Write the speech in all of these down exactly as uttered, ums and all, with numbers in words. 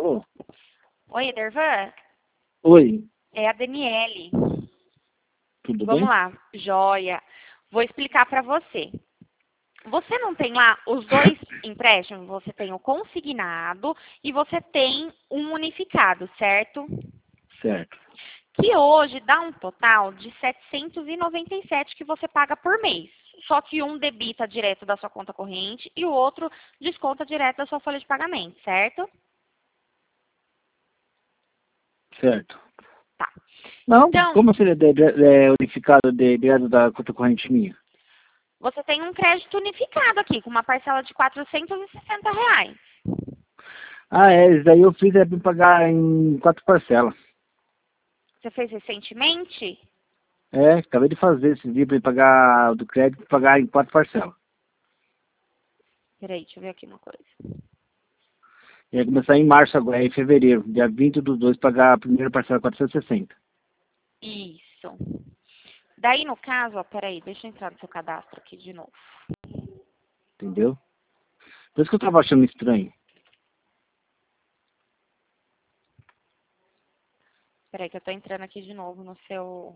Alô? Oi, Edervan? Oi, É a Daniele. tudo Vamos bem? lá, joia. Vou explicar para você. Você não tem lá os dois empréstimos? Você tem o consignado e você tem um unificado, certo? Certo. Que hoje dá um total de setecentos e noventa e sete que você paga por mês. Só que um debita direto da sua conta corrente e o outro desconta direto da sua folha de pagamento, certo? Certo. Tá. Não, Então, como seria de, de, de, unificado de direto da conta corrente minha? você tem um crédito unificado aqui, com uma parcela de quatrocentos e sessenta reais. Ah, é, isso daí eu fiz é pra pagar em quatro parcelas. Você fez recentemente? É, acabei de fazer esse dia para pagar o do crédito, pagar em quatro parcelas. Peraí, deixa eu ver aqui uma coisa. Ia começar em março agora, em fevereiro, dia vinte do dois, pagar a primeira parcela quatrocentos e sessenta. Isso. Daí, no caso, ó, peraí, deixa eu entrar no seu cadastro aqui de novo. Entendeu? Por isso que eu tava achando estranho. Peraí que eu tô entrando aqui de novo no seu...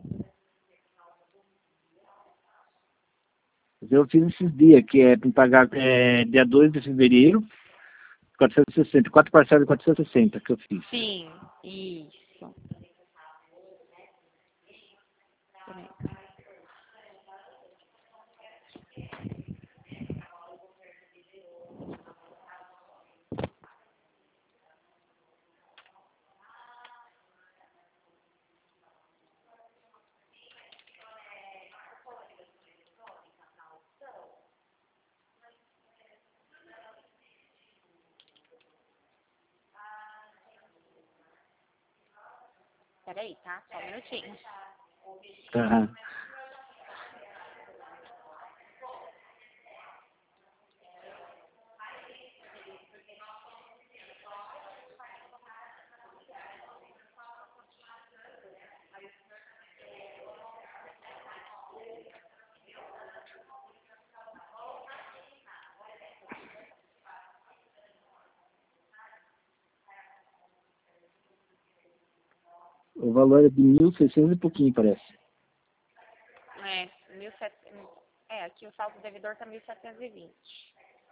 Eu fiz esses dias, que é para pagar é, dia dois de fevereiro, quatrocentos e sessenta, quatro parcelas de quatrocentos e sessenta que eu fiz. Sim, isso. Peraí. Peraí, tá? Só um minutinho. Tá. O valor é de mil e seiscentos e pouquinho, parece. É, mil e setecentos... É, aqui o saldo do devedor tá mil setecentos e vinte.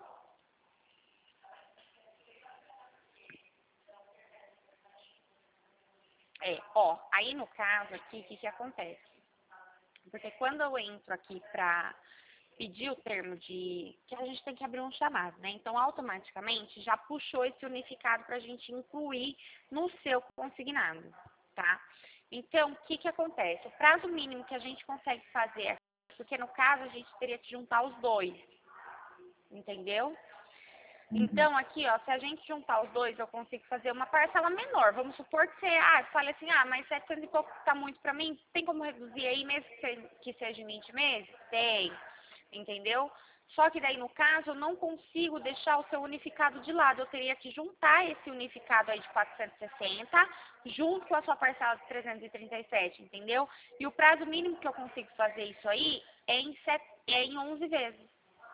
É, ó, aí no caso aqui, o que que acontece? Porque quando eu entro aqui pra pedir o termo de... que a gente tem que abrir um chamado, né? Então, automaticamente, já puxou esse unificado pra gente incluir no seu consignado, tá? Então, o que que acontece? O prazo mínimo que a gente consegue fazer, porque no caso a gente teria que juntar os dois, entendeu? Então, aqui, ó, se a gente juntar os dois, eu consigo fazer uma parcela menor. Vamos supor que você, ah, fale assim, ah, mas setecentos e pouco tá muito pra mim, tem como reduzir aí, mesmo que seja, que seja em vinte meses? Tem, entendeu? Só que daí, no caso, eu não consigo deixar o seu unificado de lado. Eu teria que juntar esse unificado aí de quatrocentos e sessenta, junto com a sua parcela de trezentos e trinta e sete, entendeu? E o prazo mínimo que eu consigo fazer isso aí é em, set... é em onze vezes.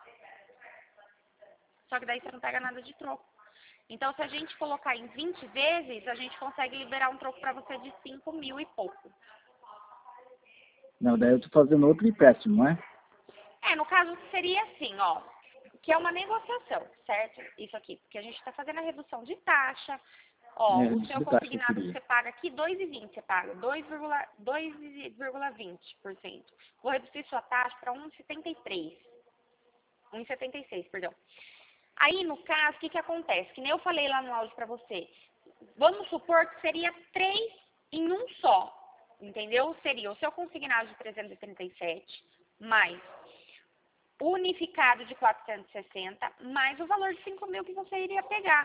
Só que daí você não pega nada de troco. Então, se a gente colocar em vinte vezes, a gente consegue liberar um troco para você de cinco mil e pouco. Não, daí eu tô fazendo outro empréstimo, não é? É, no caso seria assim, ó, que é uma negociação, certo? Isso aqui, porque a gente está fazendo a redução de taxa. Ó, É, o seu de taxa que eu consignado queria. você paga aqui dois vírgula vinte, você paga dois vírgula vinte por cento. Vou reduzir sua taxa para um vírgula setenta e três. um vírgula setenta e seis, perdão. Aí, no caso, o que que acontece? Que nem eu falei lá no áudio para você. Vamos supor que seria três em um só, entendeu? Seria o seu consignado de trezentos e trinta e sete, mais o unificado de quatrocentos e sessenta, mais o valor de cinco mil que você iria pegar.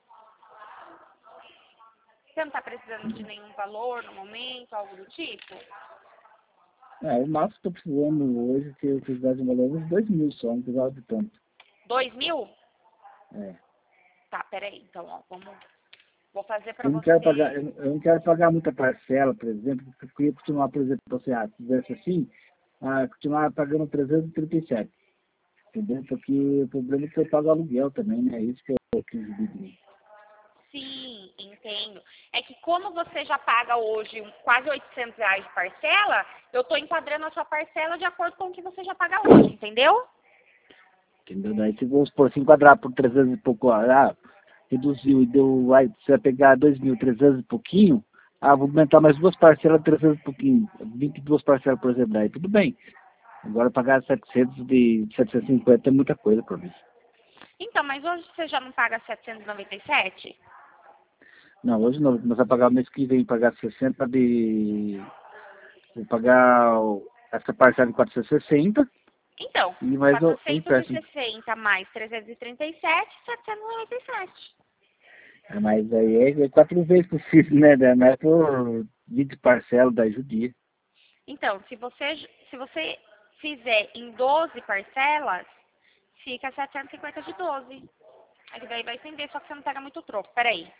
Você não está precisando de nenhum valor no momento, algo do tipo? É, o máximo que eu tô precisando hoje, que eu precisasse de um valor, uns dois mil só, não precisava de tanto. Dois mil? É. Tá, peraí. Então, ó, vamos... Vou fazer para Eu não quero pagar, você... eu eu não quero pagar muita parcela, por exemplo, porque eu queria continuar, por exemplo, você ah, se fizesse assim, ah, continuar pagando trezentos e trinta e sete. Entendeu? Porque o problema é que eu pago aluguel também, né? É isso que eu quis dividir. Sim, entendo. É que como você já paga hoje um- quase oitocentos reais de parcela, eu tô enquadrando a sua parcela de acordo com o que você já paga hoje, entendeu? Entendeu? Daí se vamos supor, se enquadrar por trezentos e pouco, ah, reduziu e deu, vai, você vai pegar dois mil, trezentos e pouquinho, ah, vou aumentar mais duas parcelas, trezentos e pouquinho, vinte e duas parcelas, por exemplo, daí tudo bem. Agora pagar setecentos de setecentos e cinquenta é muita coisa para mim. Então, mas hoje você já não paga setecentos e noventa e sete? Não, hoje não, vou começar a pagar o mês que vem, pagar sessenta de... Vou pagar o- essa parcela de quatrocentos e sessenta Então, e mais o, o empréstimo. quatrocentos e sessenta mais trezentos e trinta e sete, setecentos e noventa e sete. É, mas aí é, é quatro vezes possível, né? Né? Não é por vinte parcelas da judia. Então, se você, se você fizer em doze parcelas, fica setecentos e cinquenta de doze. Aí daí vai estender, só que você não pega muito troco. Peraí,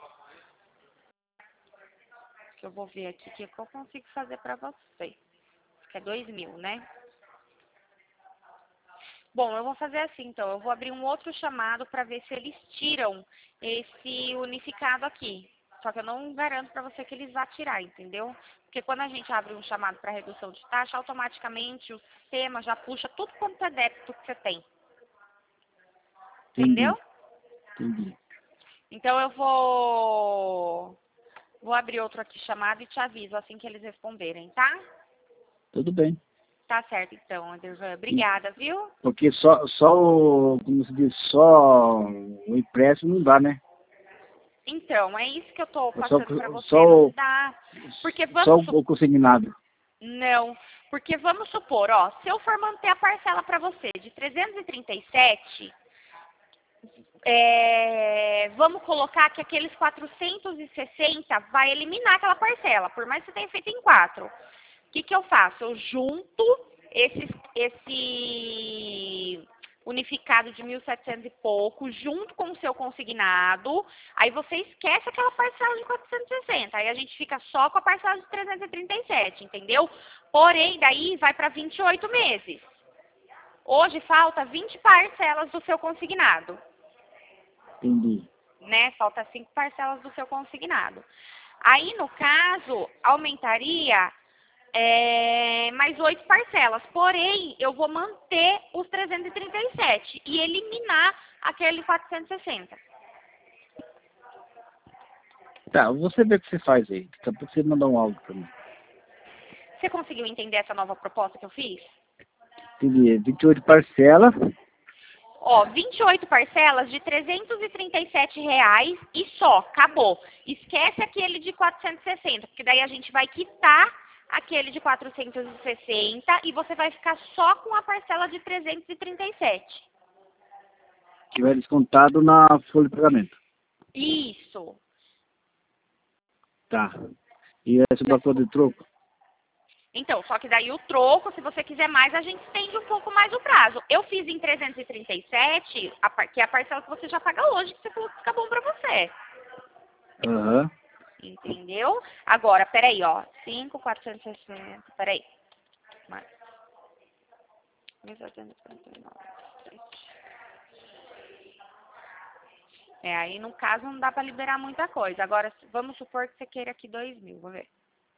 que eu vou ver aqui o que que eu consigo fazer pra você. Que é dois mil, né? Bom, eu vou fazer assim, então. Eu vou abrir um outro chamado para ver se eles tiram esse unificado aqui. Só que eu não garanto para você que eles vão tirar, entendeu? Porque quando a gente abre um chamado para redução de taxa, automaticamente o sistema já puxa tudo quanto é débito que você tem. Entendeu? Entendi, entendi. Então eu vou vou abrir outro aqui chamado e te aviso assim que eles responderem, tá? Tudo bem. Tá certo, então, Andervan. Obrigada, viu? Porque só, só o, como se diz, só o empréstimo não dá, né? Então, é isso que eu tô É só, passando para você. só, Não o- dá. Porque só vamos supor. o consignado. Não. Porque vamos supor, ó, se eu for manter a parcela para você de trezentos e trinta e sete, é, vamos colocar que aqueles quatrocentos e sessenta vai eliminar aquela parcela, por mais que você tenha feito em quatro. O que, que eu faço? Eu junto esse, esse unificado de mil e setecentos e pouco, junto com o seu consignado, aí você esquece aquela parcela de quatrocentos e sessenta, aí a gente fica só com a parcela de trezentos e trinta e sete, entendeu? Porém, daí vai para vinte e oito meses. Hoje falta vinte parcelas do seu consignado, Entendi. né? Falta cinco parcelas do seu consignado. Aí, no caso, aumentaria é, mais oito parcelas. Porém, eu vou manter os trezentos e trinta e sete e eliminar aquele quatrocentos e sessenta. Tá, você vê o que você faz aí. Daqui a pouco você manda um áudio pra mim. Você conseguiu entender essa nova proposta que eu fiz? Entendi. vinte e oito parcelas. Ó, vinte e oito parcelas de trezentos e trinta e sete reais e só, acabou. Esquece aquele de quatrocentos e sessenta, porque daí a gente vai quitar aquele de quatrocentos e sessenta e você vai ficar só com a parcela de trezentos e trinta e sete. Que vai descontado na folha de pagamento. Isso. Tá. E esse balcão de troco? Então, só que daí o troco, se você quiser mais, a gente estende um pouco mais o prazo. Eu fiz em trezentos e trinta e sete, a par- que é a parcela que você já paga hoje, que você falou que fica bom pra você. Aham. Entendeu? Agora, peraí, ó. cinco, quatrocentos e sessenta, peraí. Mais. mil setecentos e quarenta e nove. É, aí no caso não dá pra liberar muita coisa. Agora, vamos supor que você queira aqui dois mil, vou ver.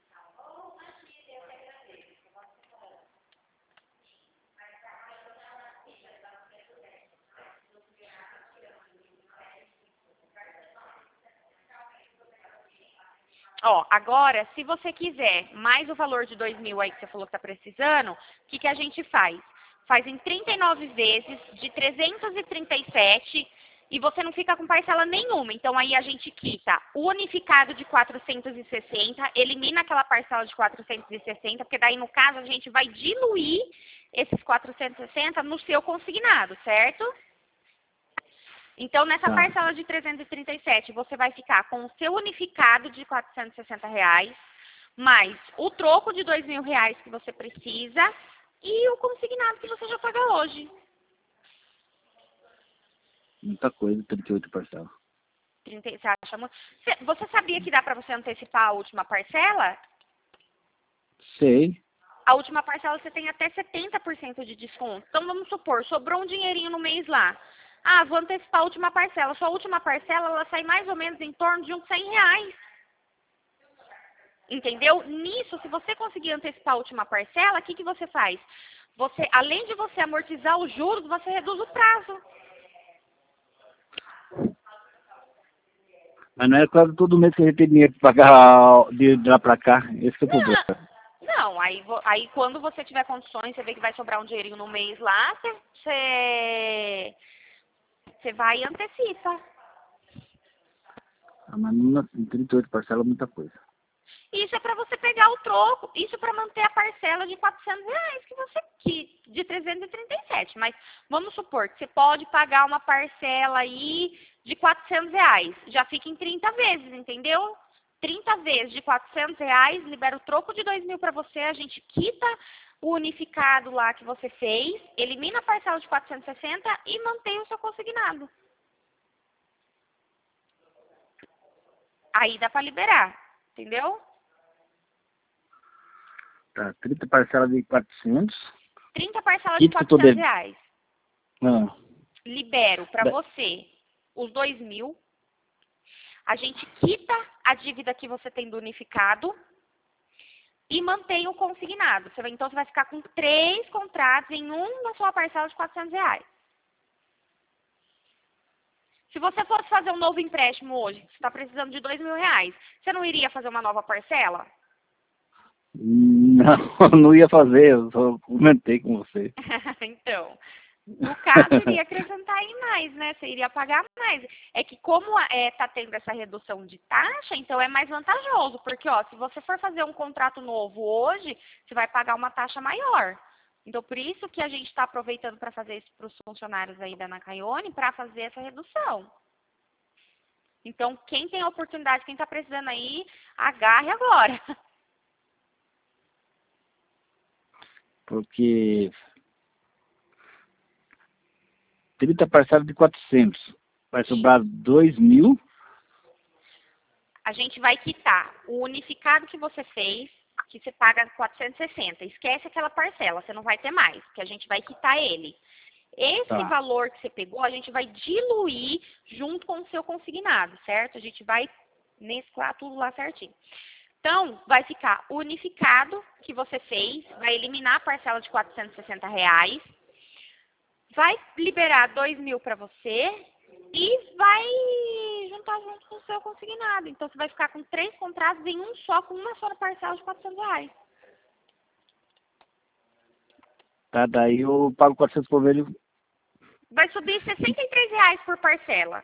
Ó, agora, se você quiser mais o valor de dois mil aí que você falou que tá precisando, o que, que a gente faz? Faz em trinta e nove vezes de trezentos e trinta e sete e você não fica com parcela nenhuma. Então aí a gente quita o unificado de quatrocentos e sessenta, elimina aquela parcela de quatrocentos e sessenta, porque daí no caso a gente vai diluir esses quatrocentos e sessenta no seu consignado, certo? Então, nessa Tá. parcela de trezentos e trinta e sete, você vai ficar com o seu unificado de quatrocentos e sessenta reais, mais o troco de dois mil reais que você precisa e o consignado que você já paga hoje. Muita coisa, trinta e oito parcelas. trinta, você acha muito? Você você sabia que dá para você antecipar a última parcela? Sei. A última parcela você tem até setenta por cento de desconto. Então, vamos supor, sobrou um dinheirinho no mês lá. Ah, vou antecipar a última parcela. Sua última parcela, ela sai mais ou menos em torno de uns cem reais. Entendeu? Nisso, se você conseguir antecipar a última parcela, o que, que você faz? Você, além de você amortizar os juros, você reduz o prazo. Mas não é quase todo mês que a gente tem dinheiro para pagar de de lá para cá. Esse que é o problema. Não, não aí, vo- aí quando você tiver condições, você vê que vai sobrar um dinheirinho no mês lá, você, você, você vai e antecipa. Ah, mas mesmo assim, trinta e oito parcelas é muita coisa. Isso é para você pegar o troco, isso para manter a parcela de quatrocentos reais que você que de trezentos e trinta e sete. Mas vamos supor que você pode pagar uma parcela aí de quatrocentos reais. Já fica em trinta vezes, entendeu? trinta vezes de quatrocentos reais, libera o troco de dois mil para você, a gente quita o unificado lá que você fez, elimina a parcela de quatrocentos e sessenta e mantém o seu consignado. Aí dá para liberar, entendeu? Tá, trinta parcelas de quatrocentos. trinta parcelas de Quito que eu tô quatrocentos devendo. reais. Ah, Libero para da- você os dois mil. A gente quita a dívida que você tem do unificado e mantém o consignado. Você vai, então, você vai ficar com três contratos em um na sua parcela de quatrocentos reais. Se você fosse fazer um novo empréstimo hoje, você está precisando de dois mil reais, você não iria fazer uma nova parcela? Não, não ia fazer, eu só comentei com você. Então, no caso, iria acrescentar aí mais, né? Você iria pagar mais. É que como está tendo essa redução de taxa, então é mais vantajoso. Porque, ó, se você for fazer um contrato novo hoje, você vai pagar uma taxa maior. Então, por isso que a gente está aproveitando para fazer isso para os funcionários aí da Nakayone, para fazer essa redução. Então, quem tem a oportunidade, quem está precisando aí, agarre agora. Porque trinta parcelas de quatrocentos. Vai sobrar dois mil. A gente vai quitar o unificado que você fez, que você paga quatrocentos e sessenta. Esquece aquela parcela, você não vai ter mais, porque a gente vai quitar ele. Esse Tá. valor que você pegou, a gente vai diluir junto com o seu consignado, certo? A gente vai mesclar tudo lá certinho. Então, vai ficar o unificado que você fez, vai eliminar a parcela de quatrocentos e sessenta reais, vai liberar dois mil para você e vai juntar junto com o seu consignado. Então, você vai ficar com três contratos em um só, com uma só parcela de quatrocentos reais. Tá, daí eu pago quatrocentos por mês. Vai subir sessenta e três reais por parcela,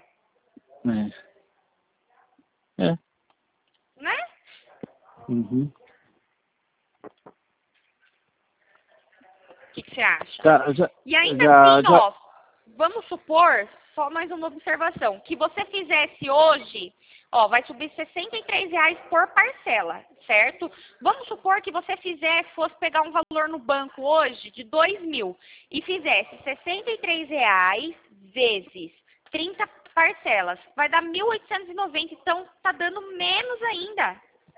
É. É. né? Uhum. O que, que você acha? Tá, já, E ainda já, assim, já, ó, vamos supor, só mais uma observação, que você fizesse hoje, ó, vai subir sessenta e três reais por parcela, certo? Vamos supor que você fizesse, fosse pegar um valor no banco hoje de dois mil e fizesse sessenta e três reais vezes trinta parcelas, vai dar mil oitocentos e noventa, então tá dando menos ainda.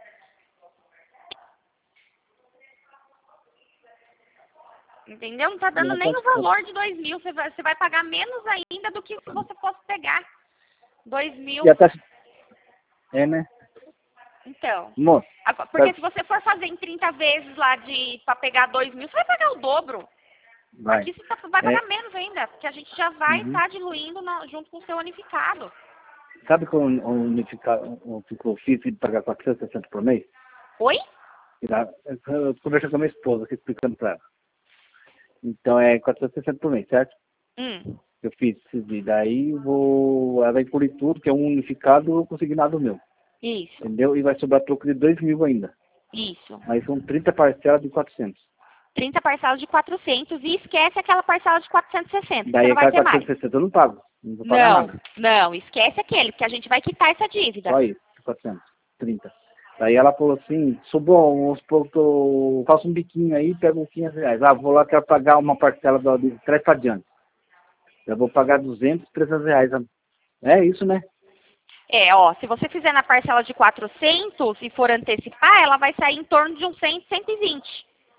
Entendeu? Não tá dando já nem tá, o valor de dois mil. Você vai, você vai pagar menos ainda do que se você fosse pegar dois mil. já tá. É, né? Então. Moço, Agora, porque tá, se você for fazer em trinta vezes lá de para pegar dois mil, você vai pagar o dobro. vai. Aqui você tá, vai É, pagar menos ainda, porque a gente já vai uhum. estar diluindo na- junto com o seu unificado. Sabe como o unificado, o que eu fiz de pagar quatrocentos e sessenta por mês? Oi? E lá, eu conversei com a minha esposa, aqui explicando pra ela. Então é quatrocentos e sessenta por mês, certo? Hum. Eu fiz esses dias. Daí vou. Ela vai incluir tudo, que é um unificado consignado meu. Isso, Entendeu? E vai sobrar troco de dois mil ainda. isso. Mas são trinta parcelas de quatrocentos. trinta parcelas de quatrocentos e esquece aquela parcela de quatrocentos e sessenta, que você Daí não vai aquela ter mais. quatrocentos e sessenta eu não pago. Não vou pagar Não, nada. não, esquece aquele, porque a gente vai quitar essa dívida. Só isso, quatrocentos, trinta. Daí ela falou assim, sobrou, vamos supor que eu faço um biquinho aí, pego uns quinhentos reais. Ah, vou lá, quero pagar uma parcela do- de trás para diante. Eu vou pagar duzentos, trezentos reais. É isso, né? É, ó, se você fizer na parcela de quatrocentos e for antecipar, ela vai sair em torno de uns cem, cento e vinte.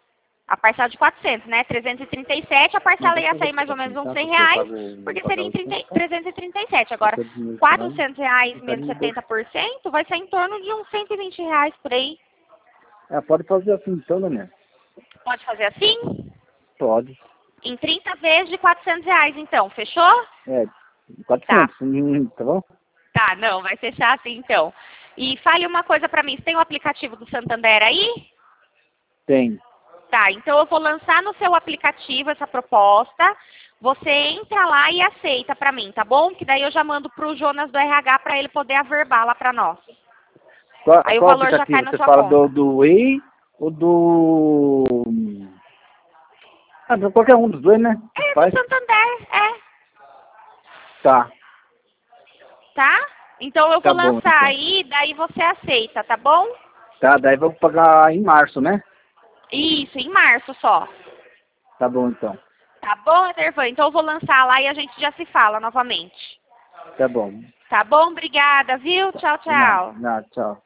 A parcela de quatrocentos, né? trezentos e trinta e sete, a parcela ia sair mais ou menos uns cem reais, porque seria em trezentos e trinta e sete. Agora, quatrocentos reais menos setenta por cento vai ser em torno de uns cento e vinte reais por aí. É, pode fazer assim então, Daniel. Pode fazer assim? Pode. Em trinta vezes de quatrocentos reais, então. Fechou? É, quatrocentos, hum, tá bom? Tá, não, vai fechar assim, então. E fale uma coisa pra mim. Você tem o aplicativo do Santander aí? Tem. Tá, então eu vou lançar no seu aplicativo essa proposta. Você entra lá e aceita pra mim, tá bom? Que daí eu já mando pro Jonas do R H pra ele poder averbá-la pra nós. Qual, Aí qual o valor já cai aplicativo? na Você sua fala conta. do, do Way ou do... Ah, de qualquer um dos dois, né? É, Faz. do Santander, é. Tá, Tá? Então eu vou tá bom, lançar então. aí, daí você aceita, tá bom? Tá, daí vou pagar em março, né? Isso, em março só. Tá bom, então. Tá bom, Edervan? Então eu vou lançar lá e a gente já se fala novamente. Tá bom. Tá bom? Obrigada, viu? Tchau, De nada, tchau. de nada, tchau.